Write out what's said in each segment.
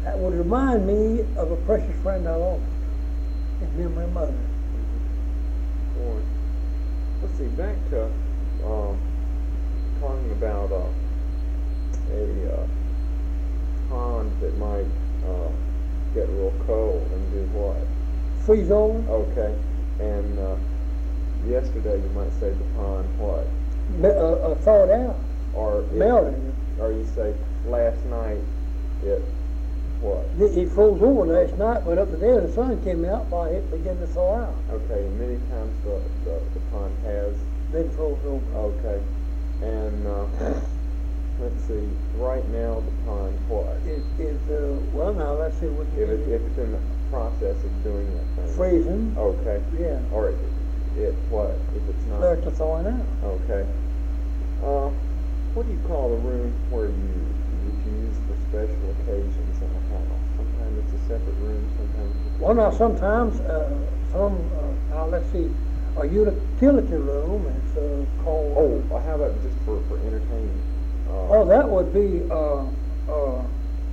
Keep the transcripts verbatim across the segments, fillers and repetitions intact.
that would remind me of a precious friend I lost in memory of mother. Mm-hmm. Or, let's see, back to uh, talking about uh, a uh, pond that might uh, get real cold and do what? Freeze over? Okay, and uh, yesterday you might say the pond what? Me- uh, uh, thawed out. Or it, Melted. or you say last night it what? It, it froze over last night, but up there the sun came out while it began to thaw out. Okay, and many times the, the, the pond has. Then froze over. Okay, and uh, let's see, right now the pond what? Is, is uh, well now, let's see what you If, it, if it's in the process of doing that thing. freezing. Okay. Yeah. Or it, it what? If it's not. Start to thawing out. Okay. Uh, what do you call the room where you that you use for special occasions in a house? Sometimes it's a separate room. Sometimes. It's Well, now sometimes uh, some uh, now let's see, a utility room is uh, called. Oh, uh, how about just for for entertainment? Uh, Oh, that would be. Uh, uh,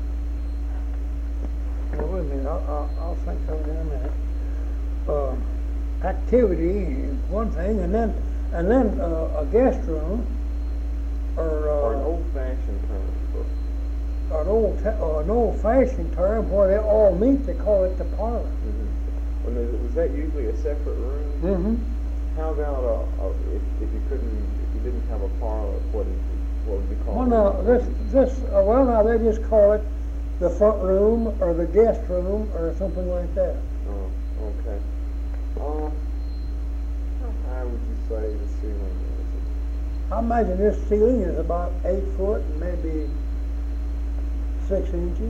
well, wait a minute. I'll, I'll, I'll think of it in a minute. Uh, activity is one thing, and then and then uh, a guest room, or, uh, or an old-fashioned term for. an old ta- uh, an old-fashioned term where they all meet. They call it the parlor. Mm-hmm. Well, now, was that usually a separate room? Mm-hmm. How about uh, uh, if if you couldn't if you didn't have a parlor, what did you, what would you call Well, it? now this this uh, well now they just call it the front room or the guest room or something like that. Oh, okay. Um, how high would you say the ceiling is? I imagine this ceiling is about eight foot and maybe six inches.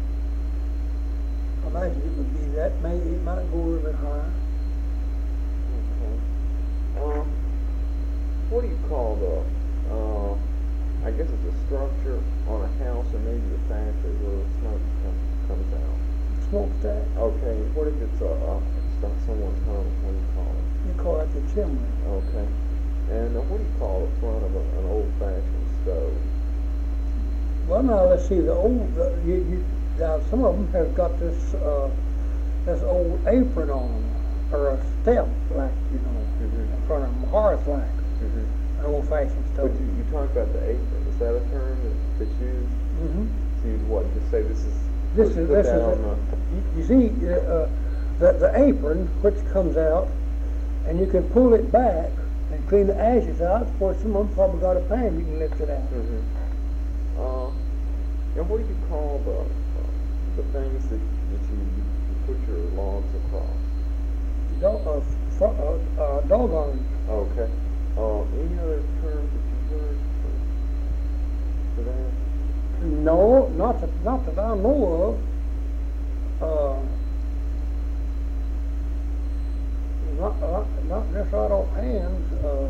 I imagine it would be that. Maybe it might go a little bit higher. Okay. Um, what do you call the? Uh, I guess it's a structure on a house or maybe a factory where the smoke comes, comes out. Smokestack. Okay. What if it's a, a it's not someone's home? What do you call it? You call it the chimney. Okay. And uh, what do you call the front of a, an old-fashioned stove? Well, now let's see. The old the, you, you now some of them have got this uh, this old apron on them or a step like you know Mm-hmm. in front of them, hearth like Mm-hmm. an old-fashioned stove. But you, you talk about the apron. Is that a term that, that's used? Mm-hmm. So you'd what? Just say this is. This put, is put this that is on a, the. you, you see uh, the the apron which comes out, and you can pull it back and clean the ashes out. Of course, some of them probably got a pan you can lift it out. Mm-hmm. Uh, and what do you call the uh, the things that that you, you put your logs across? Dog, uh, fr- uh, uh, doggone. Okay. Uh, any other terms that you've heard for, for that? No, not that not that I know of. Uh, not not not just right offhand. Uh,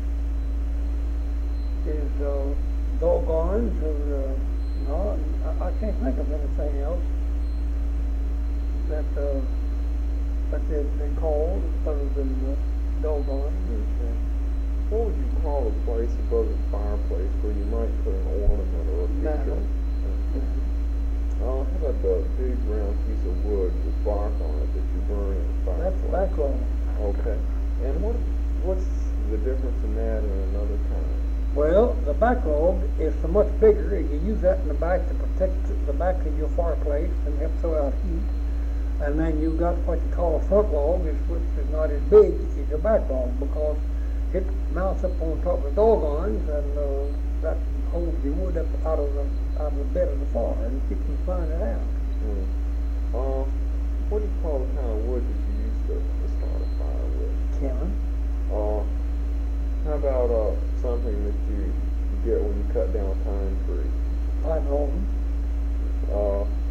is uh, doggones or uh, no? I, I can't think of anything else that uh, that they've been called other than uh, doggone. Okay. What would you call a place above the fireplace where you might put an ornament or a picture? Mantle. Okay. Uh, how about the big round piece of wood with bark on it that you burn in the That's fireplace? backlog. Okay. And what what's the difference in that and another kind? Well, the backlog is so much bigger, and you use that in the back to protect the back of your fireplace and help throw out heat. And then you've got what you call a front log, is which is not as big as your backlog because it mounts up on top of the doggons, and uh, that holds the wood up out of the out of the bed of the fire and keeps from flying it out. Hmm. Uh, what do you call the kind of wood that you use to, to start a fire with? Killing. Uh, how about uh, something that you, you get when you cut down a pine tree? Pine rolling. Uh,